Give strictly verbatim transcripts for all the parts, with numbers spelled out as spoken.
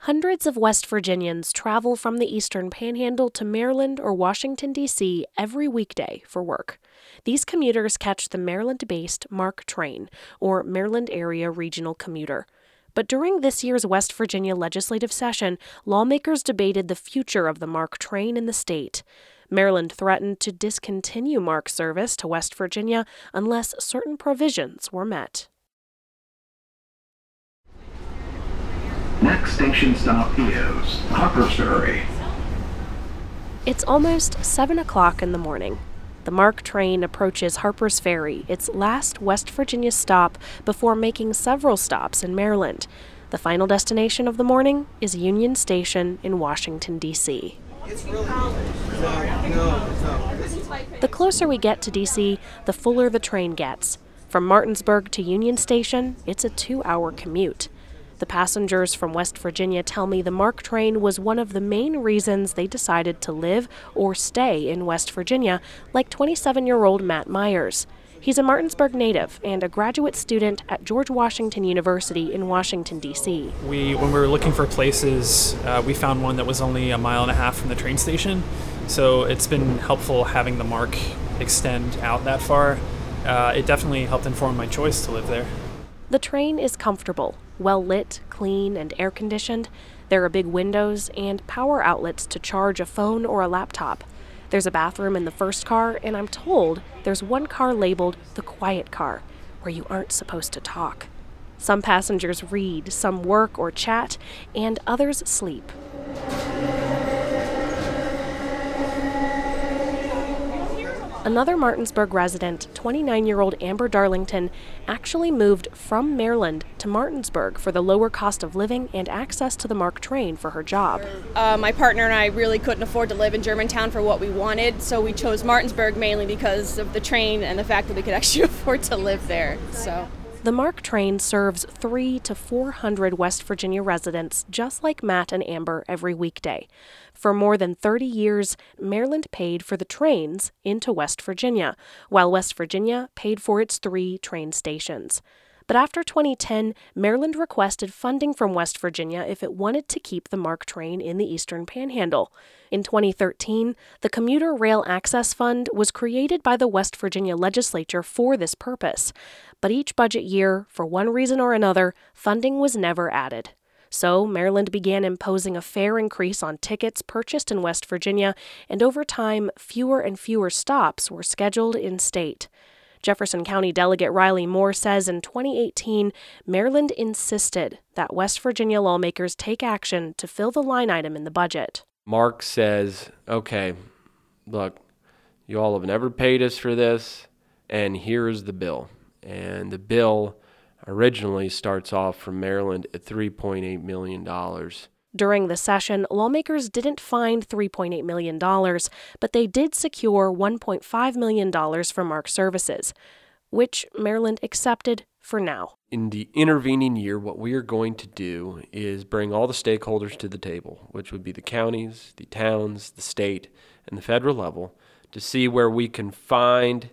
Hundreds of West Virginians travel from the Eastern Panhandle to Maryland or Washington, D C every weekday for work. These commuters catch the Maryland-based MARC train, or Maryland Area Regional Commuter. But during this year's West Virginia legislative session, lawmakers debated the future of the MARC train in the state. Maryland threatened to discontinue MARC service to West Virginia unless certain provisions were met. Next station stop is Harpersferry. It's almost seven o'clock in the morning. The MARC train approaches Harpers Ferry, its last West Virginia stop before making several stops in Maryland. The final destination of the morning is Union Station in Washington, D C The closer we get to D C, the fuller the train gets. From Martinsburg to Union Station, it's a two-hour commute. The passengers from West Virginia tell me the MARC train was one of the main reasons they decided to live or stay in West Virginia, like twenty-seven-year-old Matt Myers. He's a Martinsburg native and a graduate student at George Washington University in Washington, D C We, when we were looking for places, uh, we found one that was only a mile and a half from the train station, so it's been helpful having the MARC extend out that far. Uh, it definitely helped inform my choice to live there. The train is comfortable, well-lit, clean, and air-conditioned. There are big windows and power outlets to charge a phone or a laptop. There's a bathroom in the first car, and I'm told there's one car labeled the quiet car, where you aren't supposed to talk. Some passengers read, some work or chat, and others sleep. Another Martinsburg resident, twenty-nine-year-old Amber Darlington, actually moved from Maryland to Martinsburg for the lower cost of living and access to the MARC train for her job. Uh, my partner and I really couldn't afford to live in Germantown for what we wanted, so we chose Martinsburg mainly because of the train and the fact that we could actually afford to live there. So. The MARC train serves three to four hundred West Virginia residents, just like Matt and Amber, every weekday. For more than thirty years, Maryland paid for the trains into West Virginia, while West Virginia paid for its three train stations. But after twenty ten, Maryland requested funding from West Virginia if it wanted to keep the MARC train in the Eastern Panhandle. In twenty thirteen, the Commuter Rail Access Fund was created by the West Virginia legislature for this purpose. But each budget year, for one reason or another, funding was never added. So Maryland began imposing a fare increase on tickets purchased in West Virginia, and over time, fewer and fewer stops were scheduled in state. Jefferson County Delegate Riley Moore says in twenty eighteen, Maryland insisted that West Virginia lawmakers take action to fill the line item in the budget. MARC says, okay, look, you all have never paid us for this, and here's the bill. And the bill originally starts off from Maryland at three point eight million dollars. During the session, lawmakers didn't find three point eight million dollars, but they did secure one point five million dollars for MARC services, which Maryland accepted for now. In the intervening year, what we are going to do is bring all the stakeholders to the table, which would be the counties, the towns, the state, and the federal level, to see where we can find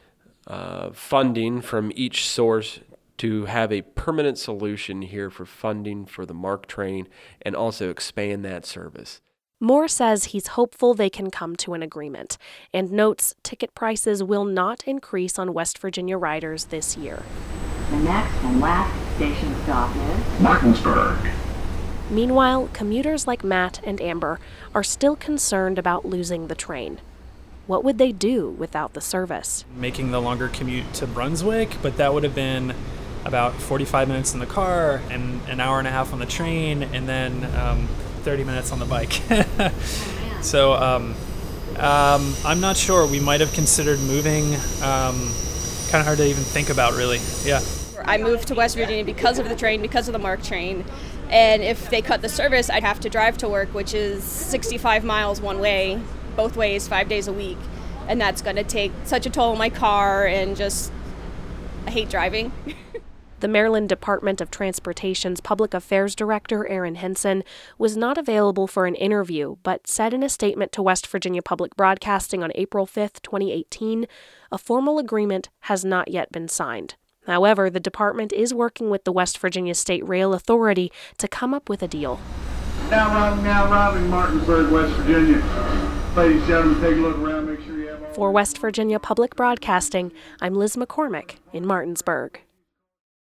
uh, funding from each source to have a permanent solution here for funding for the MARC train and also expand that service. Moore says he's hopeful they can come to an agreement and notes ticket prices will not increase on West Virginia riders this year. The next and last station stop is Martinsburg. Meanwhile, commuters like Matt and Amber are still concerned about losing the train. What would they do without the service? Making the longer commute to Brunswick, but that would have been about forty-five minutes in the car and an hour and a half on the train, and then um, thirty minutes on the bike. so um, um, I'm not sure. We might have considered moving. Um, kind of hard to even think about, really. Yeah. I moved to West Virginia because of the train, because of the MARC train. And if they cut the service, I'd have to drive to work, which is sixty-five miles one way, both ways, five days a week. And that's going to take such a toll on my car, and just, I hate driving. The Maryland Department of Transportation's Public Affairs Director, Aaron Henson, was not available for an interview, but said in a statement to West Virginia Public Broadcasting on April fifth, twenty eighteen, a formal agreement has not yet been signed. However, the department is working with the West Virginia State Rail Authority to come up with a deal. Now arriving, now arriving, Martinsburg, West Virginia. Ladies and gentlemen, take a look around, make sure you have all... For West Virginia Public Broadcasting, I'm Liz McCormick in Martinsburg.